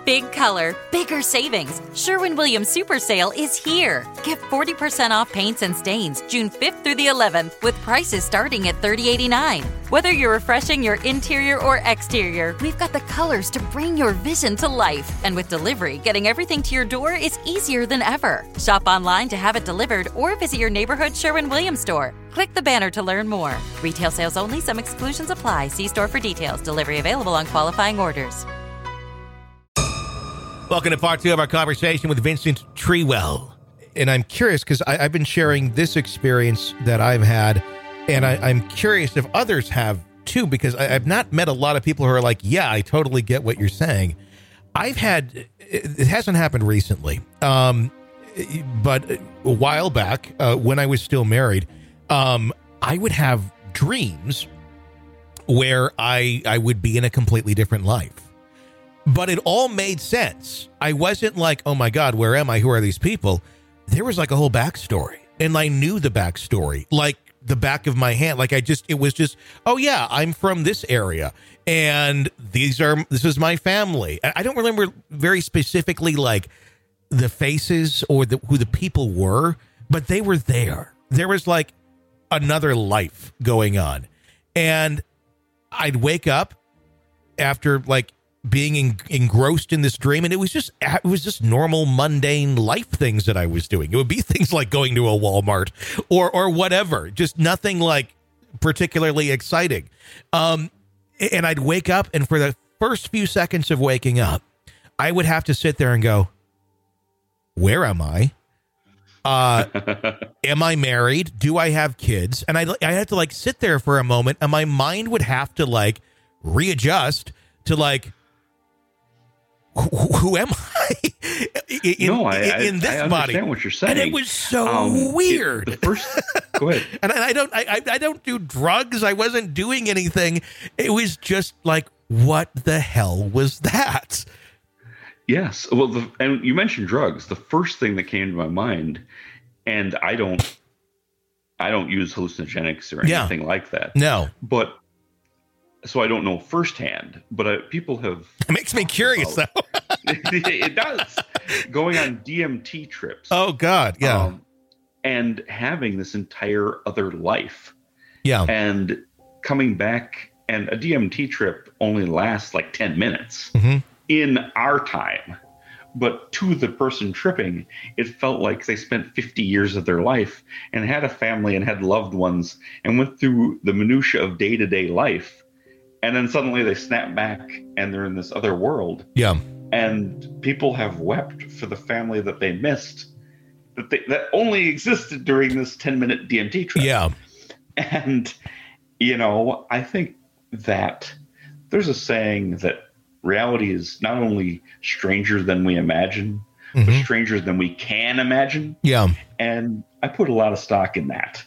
Big color, bigger savings. Sherwin-Williams Super Sale is here. Get 40% off paints and stains June 5th through the 11th with prices starting at $30.89. Whether you're refreshing your interior or exterior, we've got the colors to bring your vision to life. And with delivery, getting everything to your door is easier than ever. Shop online to have it delivered or visit your neighborhood Sherwin-Williams store. Click the banner to learn more. Retail sales only. Some exclusions apply. See store for details. Delivery available on qualifying orders. Welcome to part two of our conversation with Vincent Treewell. And I'm curious because I've been sharing this experience that I've had, and I'm curious if others have too, because I've not met a lot of people who are like, yeah, I totally get what you're saying. It hasn't happened recently, but a while back when I was still married, I would have dreams where I would be in a completely different life. But it all made sense. I wasn't like, oh my God, where am I? Who are these people? There was like a whole backstory. And I knew the backstory, like the back of my hand. Like it was just, oh yeah, I'm from this area. And this is my family. I don't remember very specifically like the faces or who the people were, but they were there. There was like another life going on. And I'd wake up after like being engrossed in this dream, and it was just normal mundane life things that I was doing. It would be things like going to a Walmart or whatever, just nothing like particularly exciting. And I'd wake up, and for the first few seconds of waking up, I would have to sit there and go, where am I? Am I married? Do I have kids? And I had to like sit there for a moment, and my mind would have to like readjust to like, who am I in this I body? Understand what you're saying. And it was so weird. Go ahead. And I don't do drugs. I wasn't doing anything. It was just like, what the hell was that? Yes. Well, and you mentioned drugs. The first thing that came to my mind, and I don't use hallucinogenics or anything like that. No. But so I don't know firsthand, but people have. It makes me curious, though. It does. Going on DMT trips. Oh, God. Yeah. And having this entire other life. Yeah. And coming back, and a DMT trip only lasts like 10 minutes in our time. But to the person tripping, it felt like they spent 50 years of their life and had a family and had loved ones and went through the minutia of day-to-day life. And then suddenly they snap back and they're in this other world. Yeah. And people have wept for the family that they missed, that only existed during this 10-minute DMT trip. Yeah. And, I think that there's a saying that reality is not only stranger than we imagine, but stranger than we can imagine. Yeah. And I put a lot of stock in that,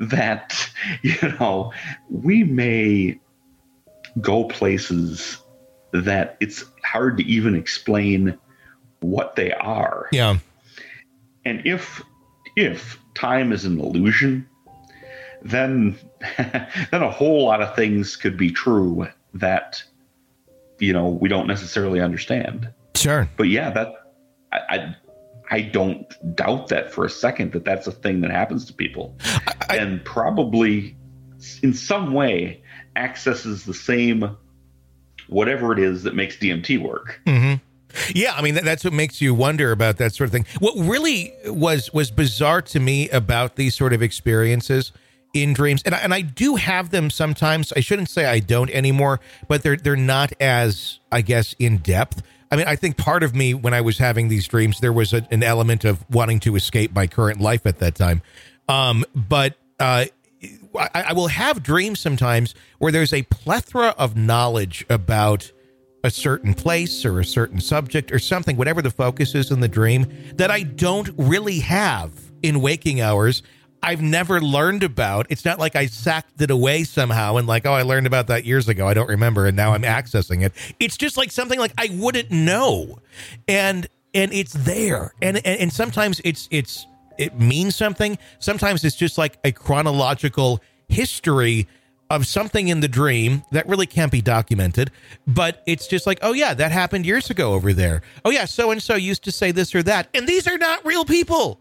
we may go places that it's hard to even explain what they are. Yeah. And if time is an illusion, then a whole lot of things could be true that we don't necessarily understand. Sure. But yeah, I don't doubt that for a second that that's a thing that happens to people, and probably in some way accesses the same whatever it is that makes DMT work. Yeah, I mean, that's what makes you wonder about that sort of thing. What really was bizarre to me about these sort of experiences in dreams, and I do have them sometimes. I shouldn't say I don't anymore, but they're not as, I guess, in depth. I mean, I think part of me when I was having these dreams, there was an element of wanting to escape my current life at that time. But I will have dreams sometimes where there's a plethora of knowledge about a certain place or a certain subject or something, whatever the focus is in the dream, that I don't really have in waking hours. I've never learned about. It's not like I sacked it away somehow and like, oh, I learned about that years ago. I don't remember. And now I'm accessing it. It's just like something like I wouldn't know. And it's there. And sometimes it means something. Sometimes it's just like a chronological history of something in the dream that really can't be documented, but it's just like, oh yeah, that happened years ago over there. Oh yeah, so-and-so used to say this or that. And these are not real people.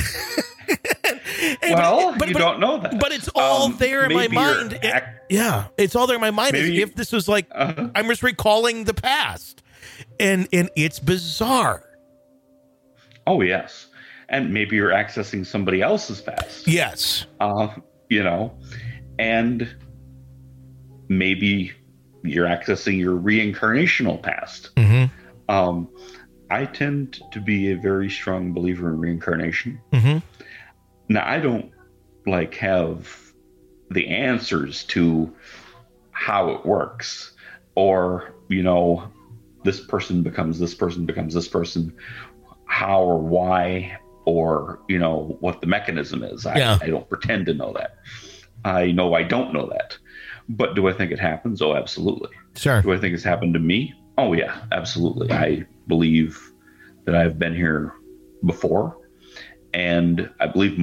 But you don't know that. But it's all there in my mind. It's all there in my mind. As if this was like, I'm just recalling the past. And it's bizarre. Oh, yes. And maybe you're accessing somebody else's past. Yes. And maybe you're accessing your reincarnational past. Mm-hmm. I tend to be a very strong believer in reincarnation. Mm-hmm. Now, I don't have the answers to how it works, or, this person becomes this person becomes this person, how or why, or, what the mechanism is. I don't pretend to know that. I know I don't know that. But do I think it happens? Oh, absolutely. Sure. Do I think it's happened to me? Oh, yeah, absolutely. I believe that I've been here before, and I believe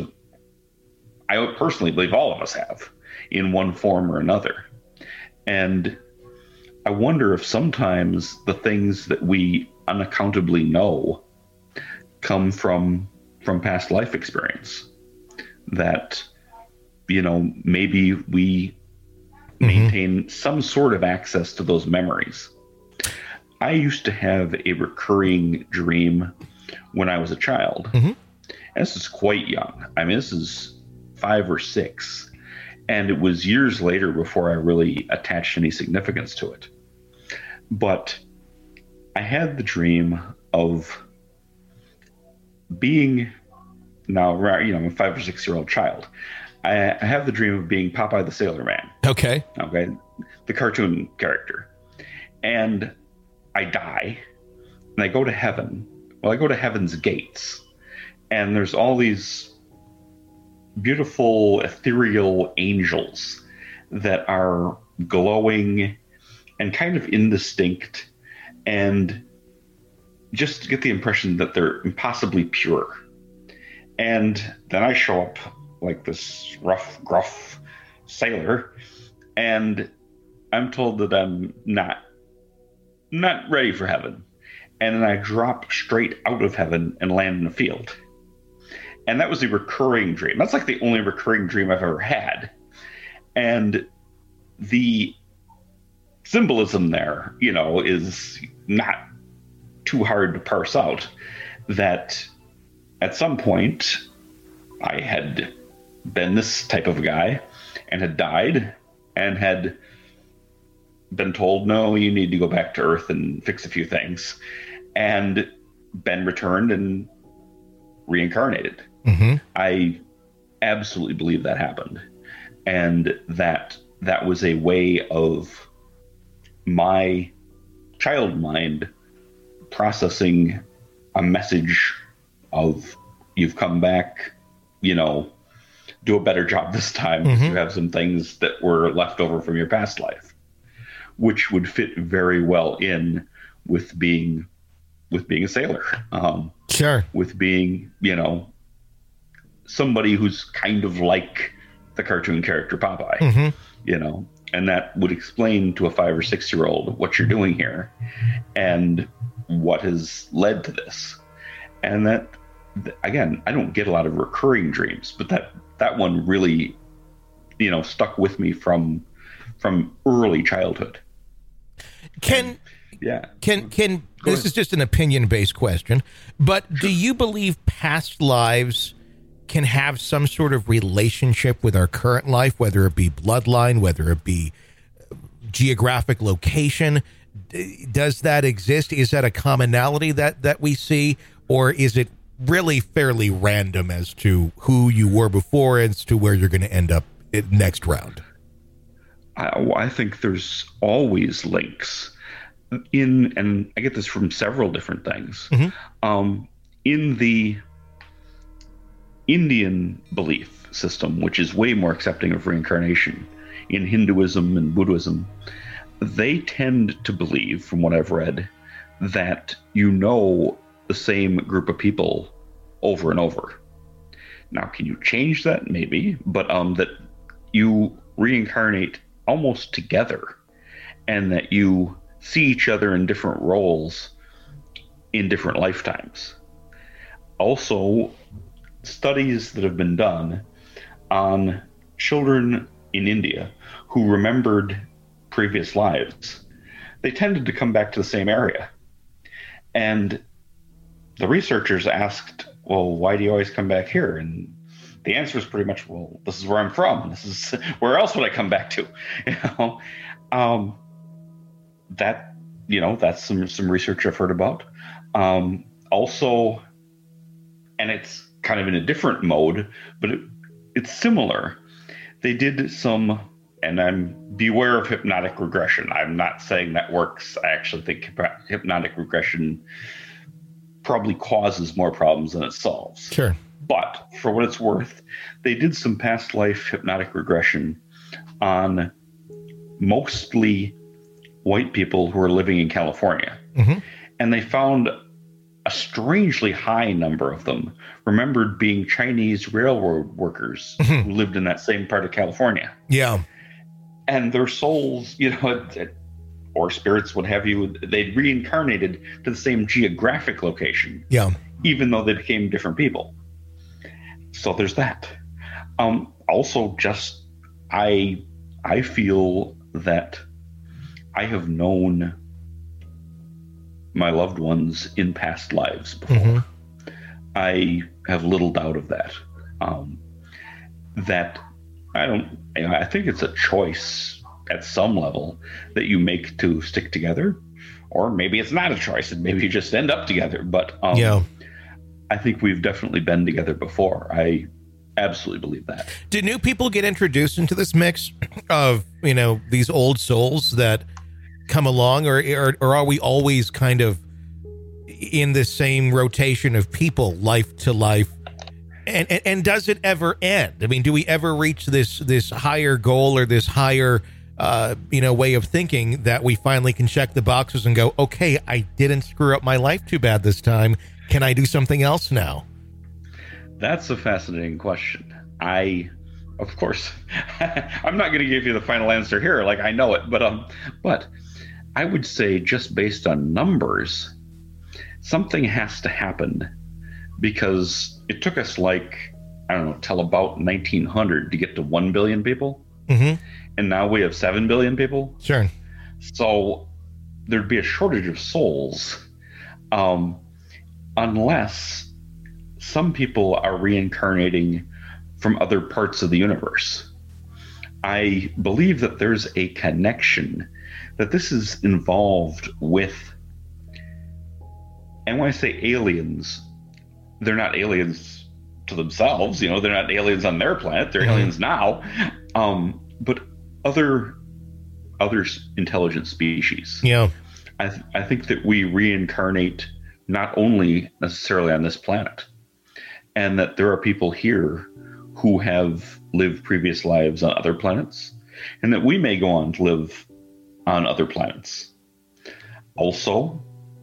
I personally believe all of us have, in one form or another. And I wonder if sometimes the things that we unaccountably know come from past life experience, that, maybe we maintain some sort of access to those memories. I used to have a recurring dream when I was a child. Mm-hmm. And this is quite young. I mean, this is 5 or 6. And it was years later before I really attached any significance to it. But I had the dream of being, now, I'm a 5 or 6-year-old child. I have the dream of being Popeye the Sailor Man. Okay. The cartoon character. And I die, and I go to heaven. Well, I go to heaven's gates, and there's all these beautiful, ethereal angels that are glowing and kind of indistinct, and just get the impression that they're impossibly pure. And then I show up like this rough, gruff sailor, and I'm told that I'm not ready for heaven. And then I drop straight out of heaven and land in a field. And that was a recurring dream. That's like the only recurring dream I've ever had. And the symbolism there, is not too hard to parse out, that at some point I had been this type of guy and had died and had been told, no, you need to go back to Earth and fix a few things, and been returned and reincarnated. Mm-hmm. I absolutely believe that happened, and that was a way of my child mind processing a message of, you've come back, do a better job this time, because you have some things that were left over from your past life, which would fit very well in with being a sailor. Sure. With being, somebody who's kind of like the cartoon character Popeye, and that would explain to a 5 or 6-year-old what you're doing here and what has led to this. And that, again, I don't get a lot of recurring dreams, but that one really, stuck with me from early childhood. This is just an opinion-based question, but do you believe past lives can have some sort of relationship with our current life, whether it be bloodline, whether it be geographic location? Does that exist? Is that a commonality that we see, or is it really fairly random as to who you were before as to where you're going to end up next round? I think there's always links and I get this from several different things. In the Indian belief system, which is way more accepting of reincarnation, in Hinduism and Buddhism, they tend to believe, from what I've read, that the same group of people over and over. Now, can you change that? Maybe, but that you reincarnate almost together, and that you see each other in different roles in different lifetimes. Also, studies that have been done on children in India who remembered previous lives, they tended to come back to the same area. And the researchers asked, well, why do you always come back here? And the answer is pretty much, well, this is where I'm from. This is where else would I come back to? That's some research I've heard about. Also, and it's kind of in a different mode, but it's similar. They did some, and beware of hypnotic regression. I'm not saying that works. I actually think hypnotic regression probably causes more problems than it solves. Sure. But for what it's worth, they did some past life hypnotic regression on mostly white people who are living in California. Mm-hmm. And they found a strangely high number of them remembered being Chinese railroad workers who lived in that same part of California. Yeah. And their souls, or spirits, what have you, they'd reincarnated to the same geographic location. Yeah. Even though they became different people. So there's that. Also, just I feel that I have known my loved ones in past lives before. Mm-hmm. I have little doubt of that. I think it's a choice at some level that you make to stick together, or maybe it's not a choice and maybe you just end up together. But I think we've definitely been together before. I absolutely believe that. Do new people get introduced into this mix of, these old souls that come along, or are we always kind of in the same rotation of people, life to life? And does it ever end? I mean, do we ever reach this higher goal or this higher, way of thinking that we finally can check the boxes and go, okay, I didn't screw up my life too bad this time. Can I do something else now? That's a fascinating question. Of course, I'm not going to give you the final answer here. Like, I know it, but I would say just based on numbers, something has to happen, because it took us till about 1900 to get to 1 billion people. Mm-hmm. And now we have 7 billion people. Sure. So there'd be a shortage of souls, unless some people are reincarnating from other parts of the universe. I believe that there's a connection, that this is involved with, and when I say aliens, they're not aliens to themselves, they're not aliens on their planet, they're aliens now, but other intelligent species. Yeah. I think that we reincarnate not only necessarily on this planet, and that there are people here who have lived previous lives on other planets, and that we may go on to live on other planets. Also,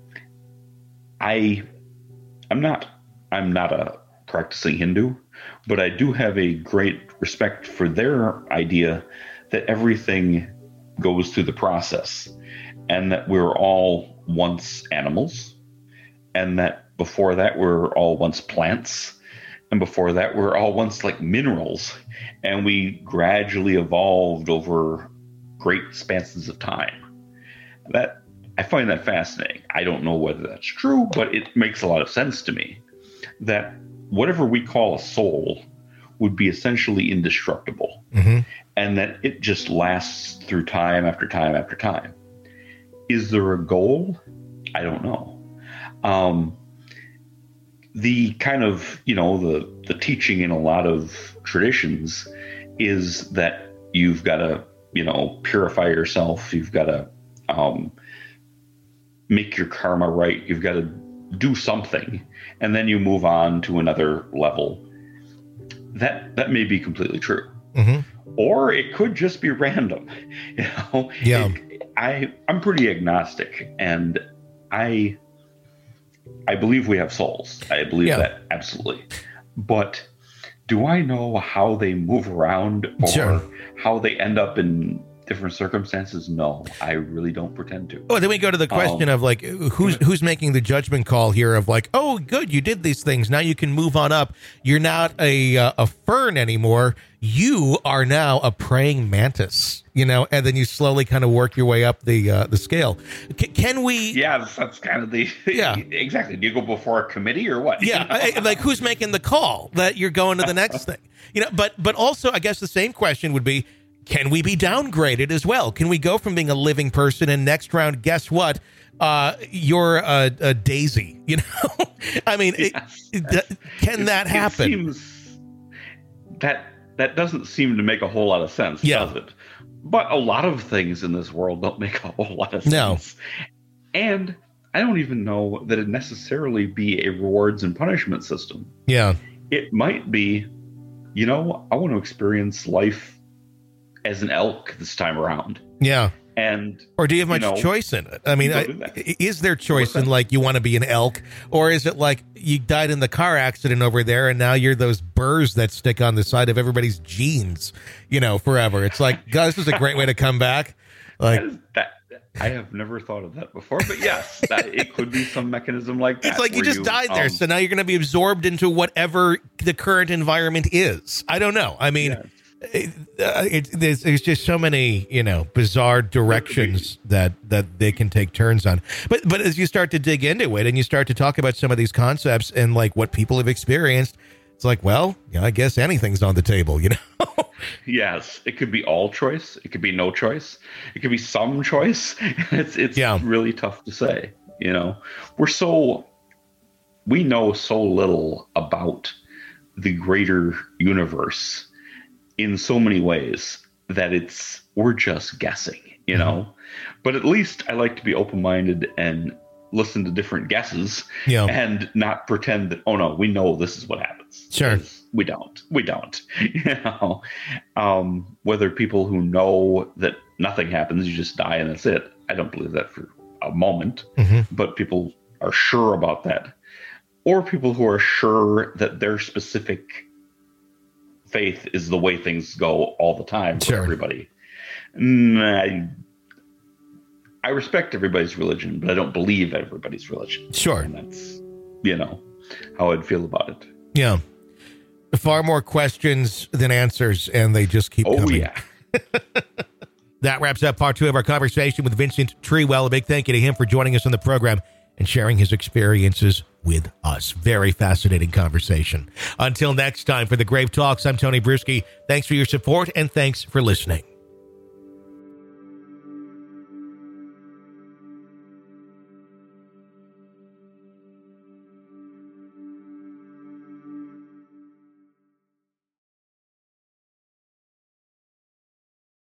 I'm not a practicing Hindu, but I do have a great respect for their idea that everything goes through the process, and that we're all once animals, and that before that we're all once plants, and before that we're all once like minerals, and we gradually evolved over great spanses of time. That I find that fascinating. I don't know whether that's true, but it makes a lot of sense to me that whatever we call a soul would be essentially indestructible, mm-hmm. and that it just lasts through time after time after time. Is there a goal? I don't know. The kind of, the teaching in a lot of traditions is that you've got to, purify yourself. You've got to make your karma right. You've got to do something, and then you move on to another level. That may be completely true. Mm-hmm. Or it could just be random. Yeah. I'm pretty agnostic, and I believe we have souls. I believe that absolutely. But Do I know how they move around or Sure. how they end up in different circumstances? No, I really don't pretend to. Oh, then we go to the question of like, who's making the judgment call here of like, oh, good, you did these things. Now you can move on up. You're not a fern anymore. You are now a praying mantis, you know, and then you slowly kind of work your way up the scale. Can we? Yeah, that's kind of the, Yeah. Exactly. Do you go before a committee or what? Yeah. Like who's making the call that you're going to the next thing, you know, but also I guess the same question would be, can we be downgraded as well? Can we go from being a living person and next round, guess what? You're a daisy, you know? I mean, Yes. can that happen? That doesn't seem to make a whole lot of sense, does it? But a lot of things in this world don't make a whole lot of sense. No. And I don't even know that it'd necessarily be a rewards and punishment system. Yeah. It might be, you know, I want to experience life as an elk this time around. Yeah. And or do you have much choice in it? I mean, is there choice in like you want to be an elk, or is it like you died in the car accident over there and now you're those burrs that stick on the side of everybody's jeans, you know, forever? It's like, God, this is a great way to come back. Like that I have never thought of that before, but yes, it could be some mechenism like that. It's like you just died there, so now you're going to be absorbed into whatever the current environment is. I don't know. I mean. Yes. There's just so many, you know, bizarre directions that they can take turns on. But as you start to dig into it and you start to talk about some of these concepts and like what people have experienced, it's like, well, yeah, I guess anything's on the table, you know? Yes, it could be all choice. It could be no choice. It could be some choice. It's really tough to say, you know? We know so little about the greater universe in so many ways that we're just guessing, you know, but at least I like to be open-minded and listen to different guesses and not pretend that, oh no, we know this is what happens. Sure. We don't, you know, whether people who know that nothing happens, you just die and that's it. I don't believe that for a moment, but people are sure about that, or people who are sure that their specific faith is the way things go all the time for everybody. I respect everybody's religion, but I don't believe everybody's religion. Sure. And that's, you know, how I'd feel about it. Yeah. Far more questions than answers, and they just keep coming. Yeah. That wraps up part 2 of our conversation with Vincent Treewell. A big thank you to him for joining us on the program and sharing his experiences with us. Very fascinating conversation. Until next time, for the Grave Talks, I'm Tony Bruschi. Thanks for your support and thanks for listening.